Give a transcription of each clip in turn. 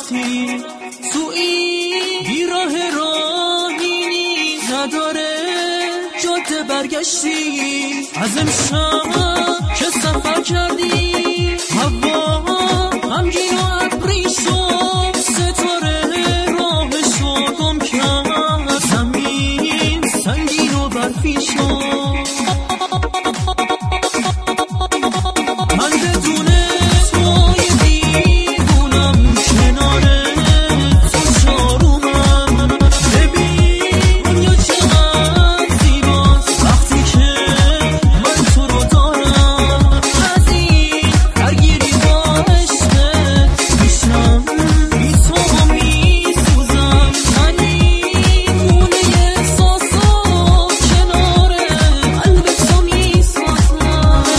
رفتی تو این بیراه راهی نداره جاده برگشتی از امشب که سفر کردی هوا همگین و ابری شد ستاره راهشو گم کرد زمین سنگین و برفی شد من بدون توی دیوونم کنار تو چارومم ببین دنیا چقدر زیباست وقتی که من تو رو دارم از این درگیری با عشقت میشم بی تو میسوزم من این خونه احساسا کنار قلب تو میسازم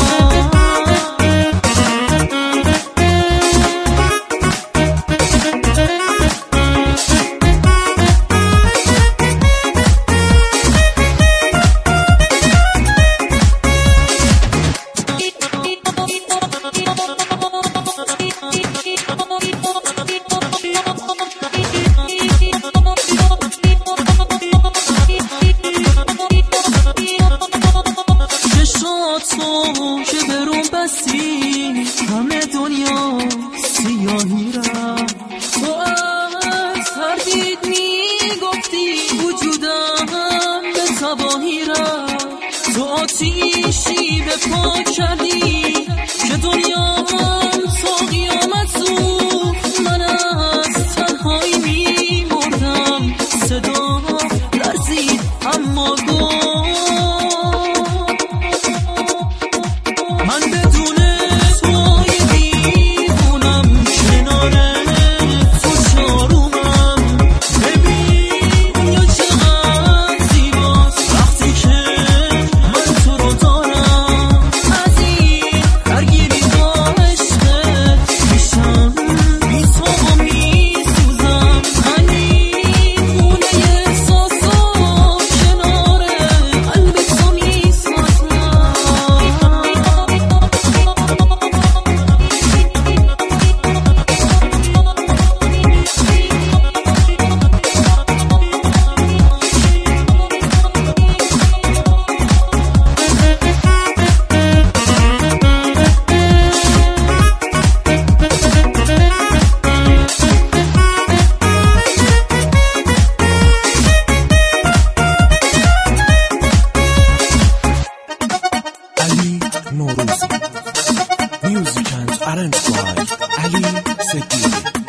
تو که برون بستی همه دنیا سیاهی رفت تو از هر دید میگفتی وجودم به تباهی رفت تو آتیشی به پا کردی که دنیا تا قیامت سوخت من از تنهایی میمردم صدا لرزید اما من بدون توی دیوونم کنار تو چارومم ببین دنیا چقدر زیباست وقتی که من تو رو دارم از این درگیری با عشقت میشم بی تو میسوزم من این خونه احساسا کنار قلب تو میسازم علی نوروزی Music and Arranged by Ali Seki